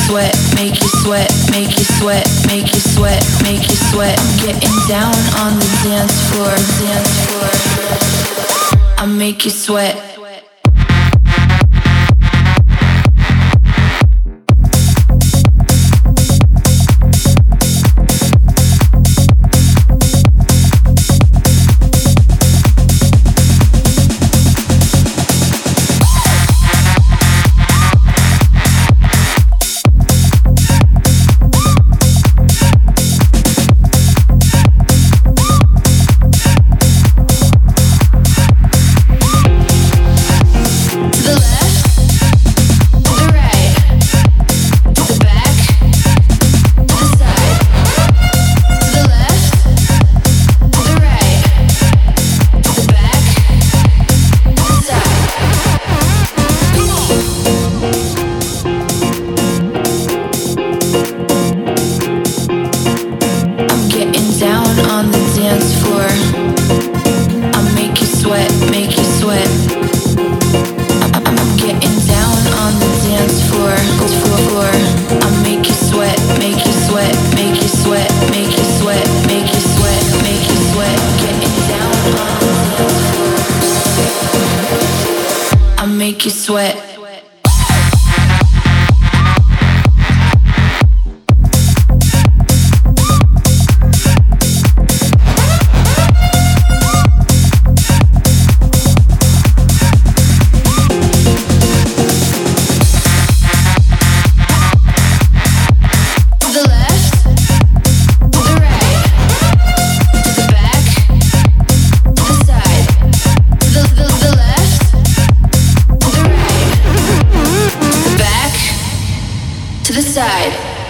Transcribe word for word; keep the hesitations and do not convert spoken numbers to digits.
sweat, make you sweat, make you sweat, make you sweat, make you sweat. I'm getting down on the dance floor, dance floor. I make you sweat. Make you sweat. To the side.